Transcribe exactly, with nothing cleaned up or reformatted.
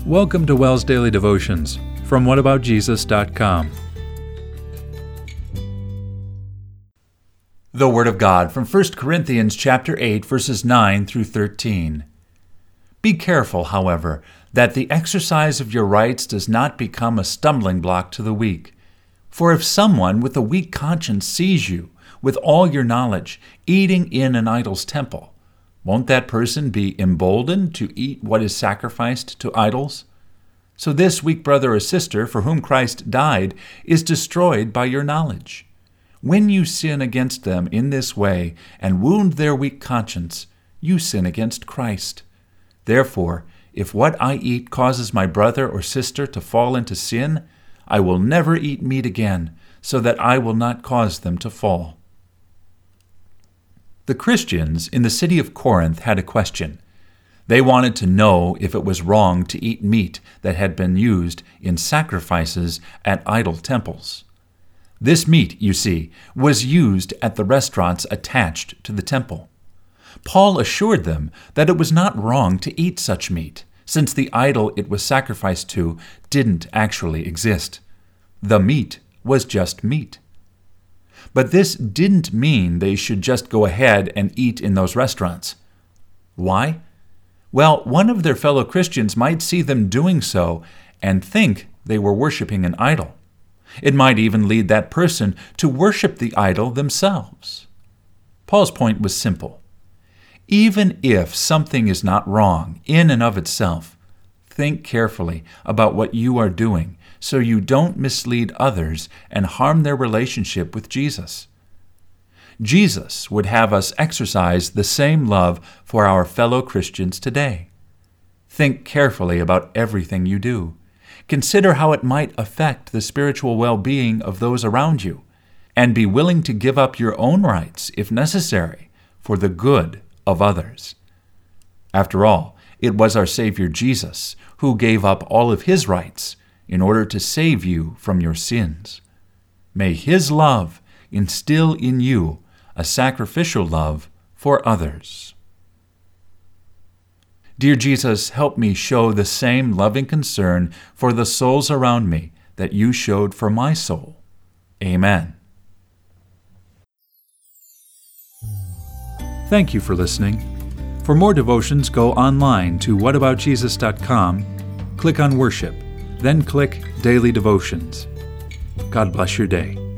Welcome to WELS Daily Devotions from what about jesus dot com. The Word of God from First Corinthians chapter eight, verses nine through thirteen. Be careful, however, that the exercise of your rights does not become a stumbling block to the weak. For if someone with a weak conscience sees you, with all your knowledge, eating in an idol's temple, won't that person be emboldened to eat what is sacrificed to idols? So this weak brother or sister for whom Christ died is destroyed by your knowledge. When you sin against them in this way and wound their weak conscience, you sin against Christ. Therefore, if what I eat causes my brother or sister to fall into sin, I will never eat meat again, so that I will not cause them to fall. The Christians in the city of Corinth had a question. They wanted to know if it was wrong to eat meat that had been used in sacrifices at idol temples. This meat, you see, was used at the restaurants attached to the temple. Paul assured them that it was not wrong to eat such meat, since the idol it was sacrificed to didn't actually exist. The meat was just meat. But this didn't mean they should just go ahead and eat in those restaurants. Why? Well, one of their fellow Christians might see them doing so and think they were worshiping an idol. It might even lead that person to worship the idol themselves. Paul's point was simple. Even if something is not wrong in and of itself, think carefully about what you are doing so you don't mislead others and harm their relationship with Jesus. Jesus would have us exercise the same love for our fellow Christians today. Think carefully about everything you do. Consider how it might affect the spiritual well-being of those around you, and be willing to give up your own rights, if necessary, for the good of others. After all, it was our Savior Jesus who gave up all of His rights in order to save you from your sins. May His love instill in you a sacrificial love for others. Dear Jesus, help me show the same loving concern for the souls around me that you showed for my soul. Amen. Thank you for listening. For more devotions, go online to what about jesus dot com, click on Worship, then click Daily Devotions. God bless your day.